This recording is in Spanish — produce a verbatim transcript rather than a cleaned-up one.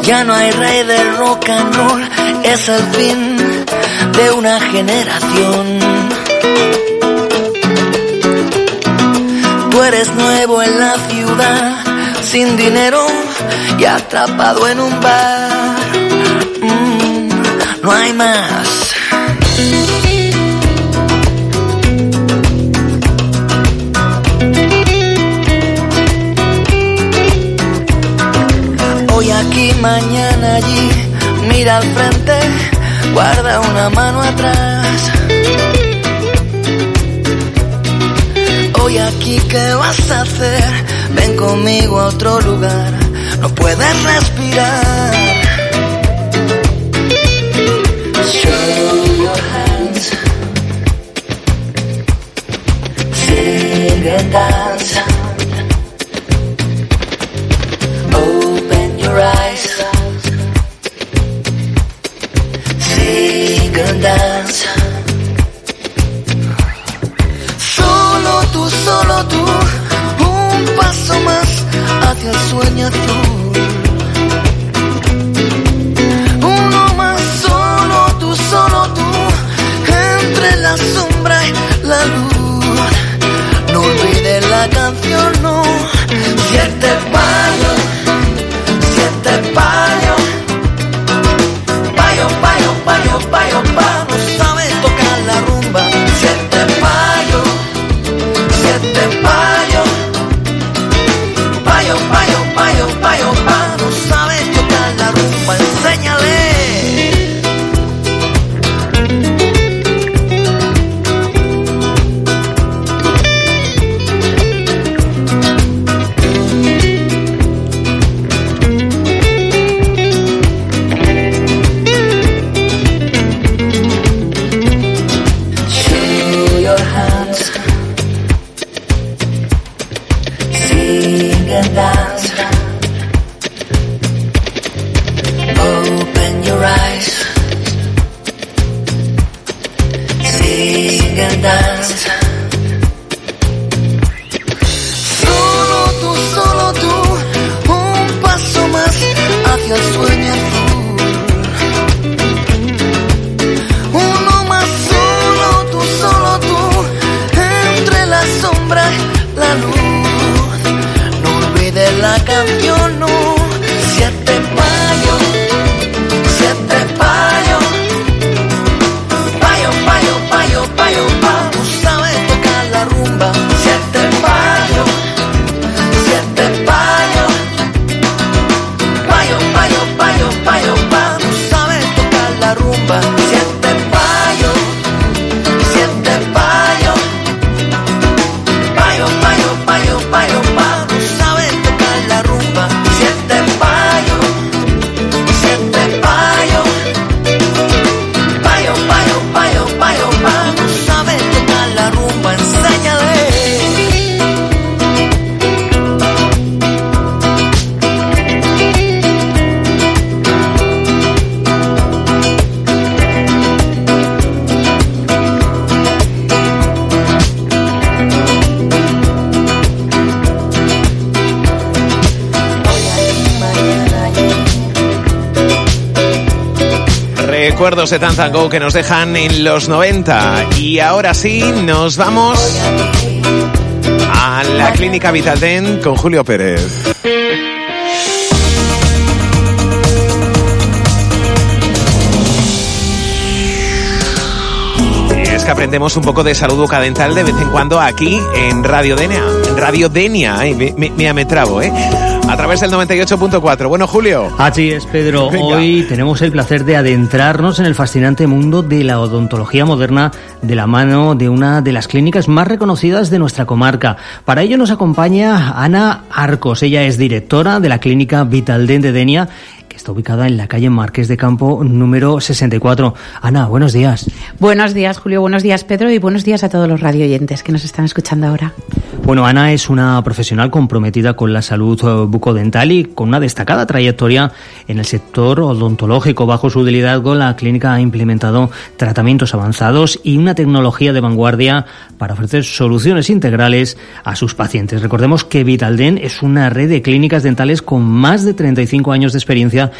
Ya no hay rey del rock and roll, es el fin de una generación. Tú eres nuevo en la ciudad, sin dinero y atrapado en un bar. Mm, no hay más. Hoy aquí, mañana allí, mira al frente, guarda una mano atrás. Hoy aquí, ¿qué vas a hacer? Ven conmigo a otro lugar, no puedes respirar. Show your hands, sing and dance. Open your eyes, sing and dance. Solo tú, solo tú, un paso más hacia el sueño azul. Uno más, solo tú, solo tú, entre la sombra y la luz. No olvides la canción, no. Siete palos, siete palos, payo, payo, payo, payo, payo. No sabes tocar la rumba. Siete palos, siete palos, payo, payo, payo, payo, payo. No sabes tocar la rumba, enséñale. Dance. Open your eyes, sing and dance. Solo tú, solo tú, un paso más hacia el sueño azul. Uno más, solo tú, solo tú, entre la sombra y la luz. De la canción, no. Siete payos, siete payos, payo, payo, payo, payo, payo. Tú sabes tocar la rumba. Siete payos, siete payos, payo, payo, payo, payo, payo. Tú sabes tocar la rumba. Siete payos, siete payos, payo, payo, payo, payo, payo. La rumba, siete payo, siete payo, payo, payo, payo, payo, payo. No sabes tocar la rumba, enséñale. Recuerdos de Dance and Go que nos dejan en los noventa. Y ahora sí, nos vamos a la Clínica Vitaldent con Julio Pérez. Es que aprendemos un poco de salud bucodental de vez en cuando aquí en Radio Denia. En Radio Denia, ¿eh? me, me, me, me trabo, ¿eh? A través del noventa y ocho punto cuatro. Bueno, Julio. Así es, Pedro. Venga. Hoy tenemos el placer de adentrarnos en el fascinante mundo de la odontología moderna de la mano de una de las clínicas más reconocidas de nuestra comarca. Para ello nos acompaña Ana Arcos. Ella es directora de la Clínica Vitaldent de Denia, que está ubicada en la calle Marqués de Campo número sesenta y cuatro. Ana, buenos días. Buenos días, Julio. Buenos días, Pedro. Y buenos días a todos los radioyentes que nos están escuchando ahora. Bueno, Ana es una profesional comprometida con la salud bucodental y con una destacada trayectoria en el sector odontológico. Bajo su liderazgo, la clínica ha implementado tratamientos avanzados y una tecnología de vanguardia para ofrecer soluciones integrales a sus pacientes. Recordemos que Vitaldent es una red de clínicas dentales con más de treinta y cinco años de experiencia